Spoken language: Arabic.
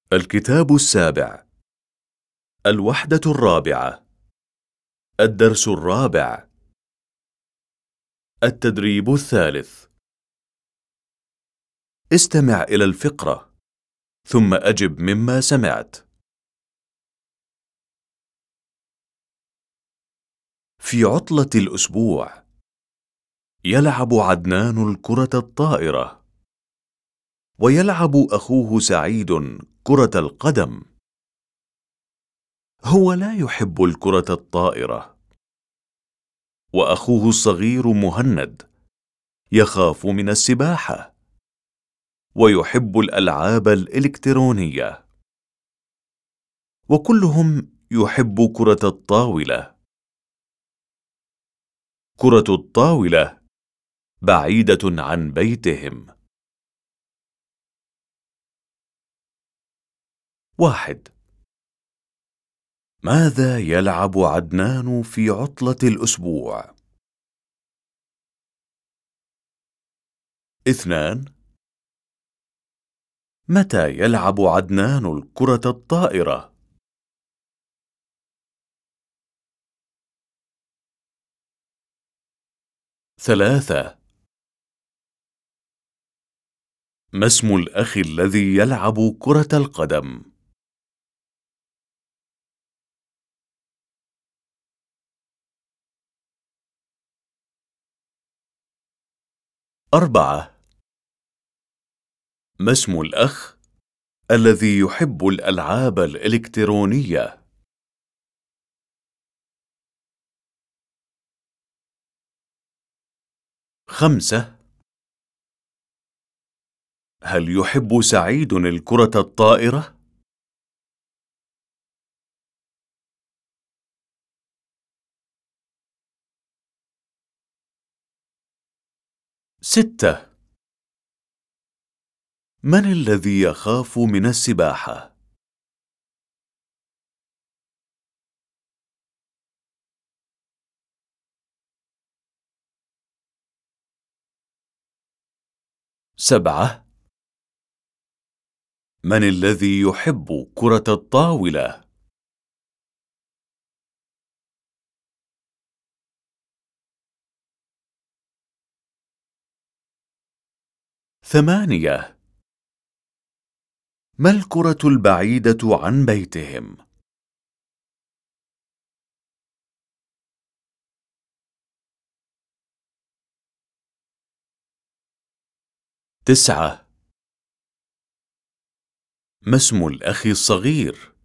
الكتاب السابع. الوحدة الرابعة. الدرس الرابع. التدريب الثالث. استمع إلى الفقرة ثم أجب مما سمعت. في عطلة الأسبوع يلعب عدنان الكرة الطائرة، ويلعب أخوه سعيد كرة القدم. هو لا يحب الكرة الطائرة، وأخوه الصغير مهند يخاف من السباحة، ويحب الألعاب الإلكترونية، وكلهم يحب كرة الطاولة. كرة الطاولة بعيدة عن بيتهم. 1. ماذا يلعب عدنان في عطلة الأسبوع؟ 2. متى يلعب عدنان الكرة الطائرة؟ 3. ما اسم الأخ الذي يلعب كرة القدم؟ 4. ما اسم الأخ الذي يحب الألعاب الإلكترونية؟ 5. هل يحب سعيد الكرة الطائرة؟ 6. من الذي يخاف من السباحة؟ 7. من الذي يحب كرة الطاولة؟ 8. ما الكرة البعيدة عن بيتهم؟ 9. ما اسم الأخ الصغير؟